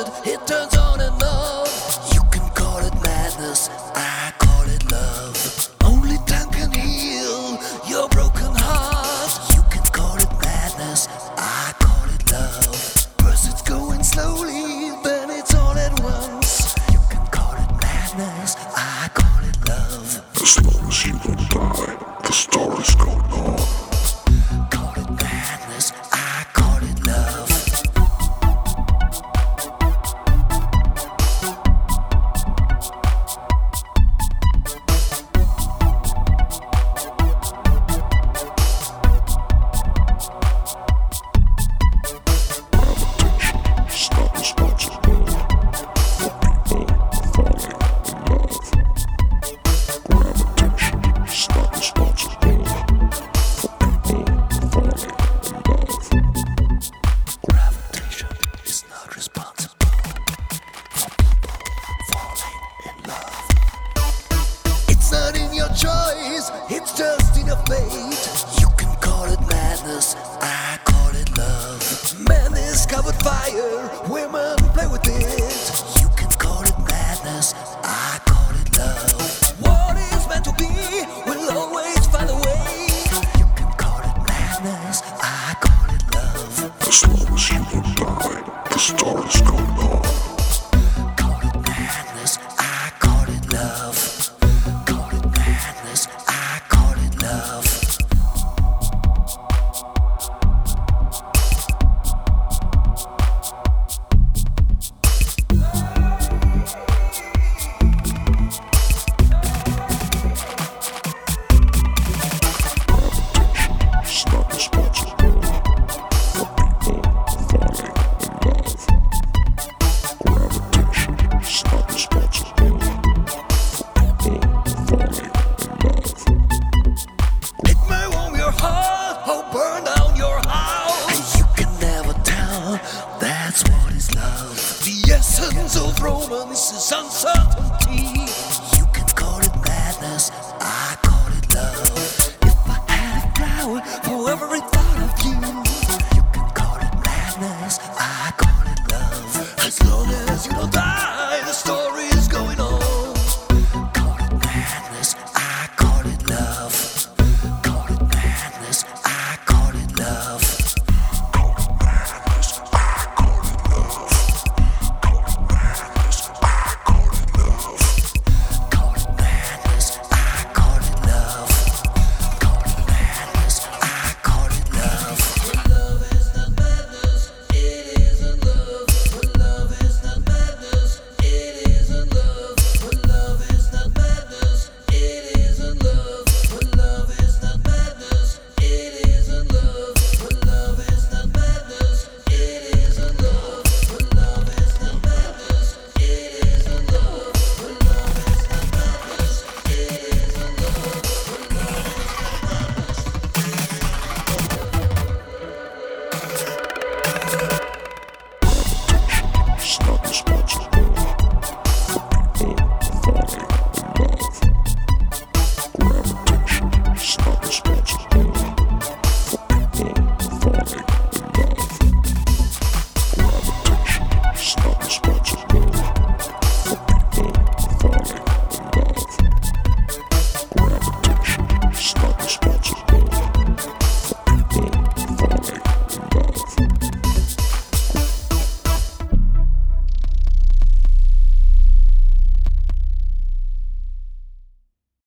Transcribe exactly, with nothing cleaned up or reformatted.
it, it turns on and off. You can call it madness, I call it love. Only time can heal your broken heart. You can call it madness, I call it love. First it's going slowly, then it's all at once. You can call it madness, I call it love. As long as you don't die, the story's going on. Call it madness, I call it love. Gravitation is not responsible for people falling in love. It's not in your choice, it's just in your fate. You can call it madness, I call it love. Men discovered fire, women play with it. You can call it madness, I call it love. What is meant to be will always find a way. You can call it madness, I call it love. As long as you don't die, the story's going on. Call it madness, I call it love. Call it madness, I call it love. It's not responsible for people falling in love. Gravitation is not responsible for people falling in love. It may warm your heart or burn down your house. And you can never tell, that's what is love. The essence of romance is uncertainty. You can call it madness,